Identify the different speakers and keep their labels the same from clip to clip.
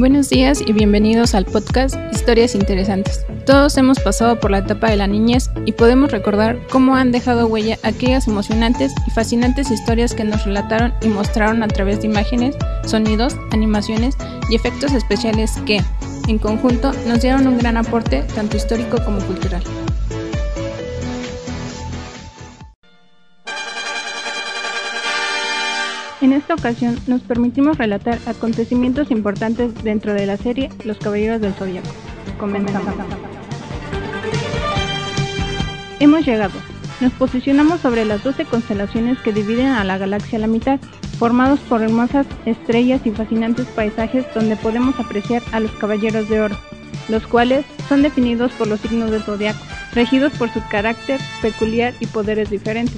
Speaker 1: Buenos días y bienvenidos al podcast Historias Interesantes. Todos hemos pasado por la etapa de la niñez y podemos recordar cómo han dejado huella aquellas emocionantes y fascinantes historias que nos relataron y mostraron a través de imágenes, sonidos, animaciones y efectos especiales que, en conjunto, nos dieron un gran aporte tanto histórico como cultural. En esta ocasión nos permitimos relatar acontecimientos importantes dentro de la serie Los Caballeros del Zodiaco. Comenzamos. Hemos llegado. Nos posicionamos sobre las 12 constelaciones que dividen a la galaxia a la mitad, formados por hermosas estrellas y fascinantes paisajes donde podemos apreciar a los Caballeros de Oro, los cuales son definidos por los signos del zodiaco, regidos por su carácter peculiar y poderes diferentes.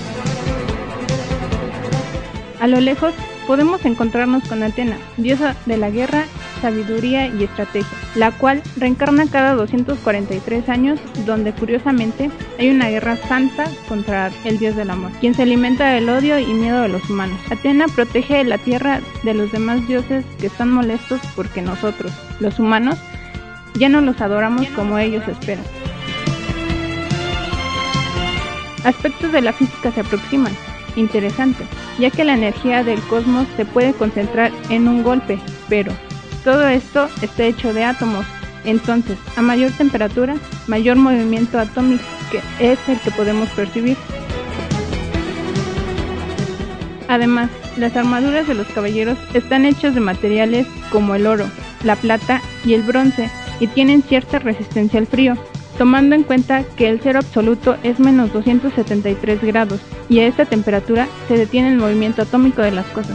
Speaker 1: A lo lejos podemos encontrarnos con Atena, diosa de la guerra, sabiduría y estrategia, la cual reencarna cada 243 años, donde curiosamente hay una guerra santa contra el dios del amor, quien se alimenta del odio y miedo de los humanos. Atena protege la tierra de los demás dioses que están molestos porque nosotros, los humanos, ya no los adoramos como ellos esperan. Aspectos de la física se aproximan. Interesante, ya que la energía del cosmos se puede concentrar en un golpe, pero todo esto está hecho de átomos, entonces a mayor temperatura, mayor movimiento atómico, que es el que podemos percibir. Además, las armaduras de los caballeros están hechas de materiales como el oro, la plata y el bronce, y tienen cierta resistencia al frío, tomando en cuenta que el cero absoluto es menos 273 grados, y a esta temperatura se detiene el movimiento atómico de las cosas.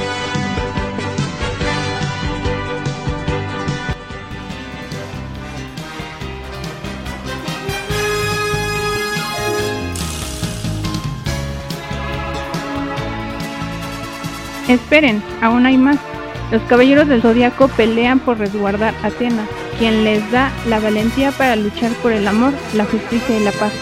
Speaker 1: Esperen, aún hay más. Los Caballeros del Zodiaco pelean por resguardar a Atena, quien les da la valentía para luchar por el amor, la justicia y la paz.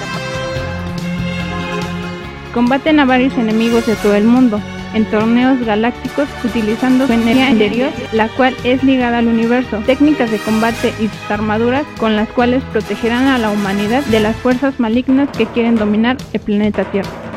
Speaker 1: Combaten a varios enemigos de todo el mundo, en torneos galácticos, utilizando su energía interior, la cual es ligada al universo, técnicas de combate y sus armaduras con las cuales protegerán a la humanidad de las fuerzas malignas que quieren dominar el planeta Tierra.